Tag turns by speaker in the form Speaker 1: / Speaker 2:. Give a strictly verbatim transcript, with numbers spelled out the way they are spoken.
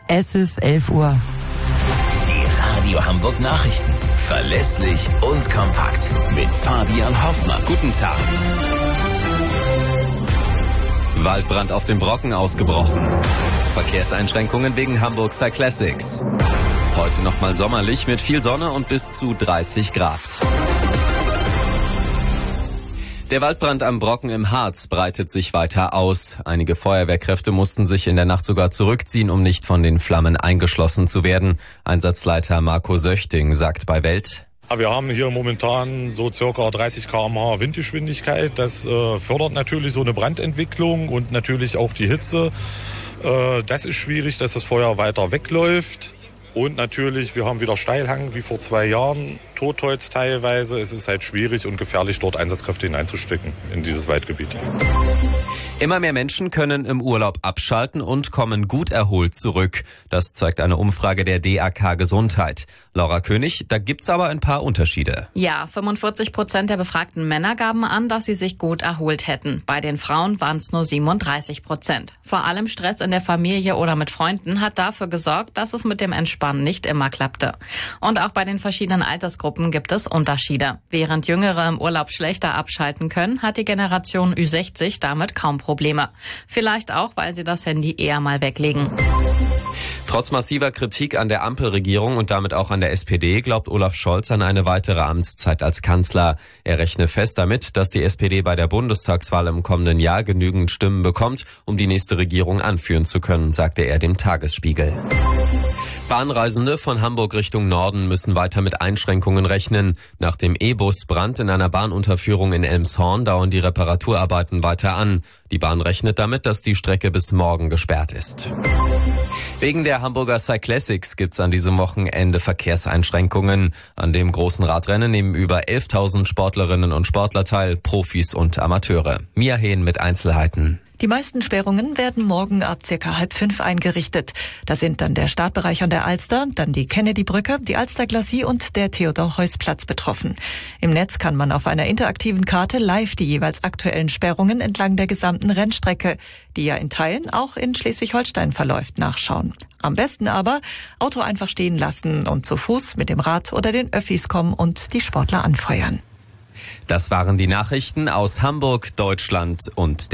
Speaker 1: Es ist elf Uhr.
Speaker 2: Die Radio Hamburg Nachrichten. Verlässlich und kompakt. Mit Fabian Hoffmann.
Speaker 3: Guten Tag. Waldbrand auf dem Brocken ausgebrochen. Verkehrseinschränkungen wegen Hamburg Cyclassics. Heute nochmal sommerlich mit viel Sonne und bis zu dreißig Grad. Der Waldbrand am Brocken im Harz breitet sich weiter aus. Einige Feuerwehrkräfte mussten sich in der Nacht sogar zurückziehen, um nicht von den Flammen eingeschlossen zu werden. Einsatzleiter Marco Söchting sagt bei Welt:
Speaker 4: Wir haben hier momentan so circa dreißig Kilometer pro Stunde Windgeschwindigkeit. Das äh, fördert natürlich so eine Brandentwicklung und natürlich auch die Hitze. Äh, das ist schwierig, dass das Feuer weiter wegläuft. Und natürlich, wir haben wieder Steilhang wie vor zwei Jahren, Totholz teilweise. Es ist halt schwierig und gefährlich, dort Einsatzkräfte hineinzustecken in dieses Waldgebiet.
Speaker 3: Immer mehr Menschen können im Urlaub abschalten und kommen gut erholt zurück. Das zeigt eine Umfrage der D A K Gesundheit. Laura König, da gibt's aber ein paar Unterschiede.
Speaker 5: Ja, fünfundvierzig Prozent der befragten Männer gaben an, dass sie sich gut erholt hätten. Bei den Frauen waren es nur siebenunddreißig Prozent. Vor allem Stress in der Familie oder mit Freunden hat dafür gesorgt, dass es mit dem Entspannen nicht immer klappte. Und auch bei den verschiedenen Altersgruppen gibt es Unterschiede. Während Jüngere im Urlaub schlechter abschalten können, hat die Generation Ü sechzig damit kaum Probleme. Vielleicht auch, weil sie das Handy eher mal weglegen.
Speaker 3: Trotz massiver Kritik an der Ampelregierung und damit auch an der S P D glaubt Olaf Scholz an eine weitere Amtszeit als Kanzler. Er rechne fest damit, dass die S P D bei der Bundestagswahl im kommenden Jahr genügend Stimmen bekommt, um die nächste Regierung anführen zu können, sagte er dem Tagesspiegel. Bahnreisende von Hamburg Richtung Norden müssen weiter mit Einschränkungen rechnen. Nach dem E-Bus-Brand in einer Bahnunterführung in Elmshorn dauern die Reparaturarbeiten weiter an. Die Bahn rechnet damit, dass die Strecke bis morgen gesperrt ist. Wegen der Hamburger Cyclassics gibt's an diesem Wochenende Verkehrseinschränkungen. An dem großen Radrennen nehmen über elftausend Sportlerinnen und Sportler teil, Profis und Amateure. Mia Hehn mit Einzelheiten.
Speaker 6: Die meisten Sperrungen werden morgen ab circa halb fünf eingerichtet. Da sind dann der Startbereich an der Alster, dann die Kennedy-Brücke, die Alster-Glacis und der Theodor-Heuss-Platz betroffen. Im Netz kann man auf einer interaktiven Karte live die jeweils aktuellen Sperrungen entlang der gesamten Rennstrecke, die ja in Teilen auch in Schleswig-Holstein verläuft, nachschauen. Am besten aber Auto einfach stehen lassen und zu Fuß mit dem Rad oder den Öffis kommen und die Sportler anfeuern.
Speaker 3: Das waren die Nachrichten aus Hamburg, Deutschland und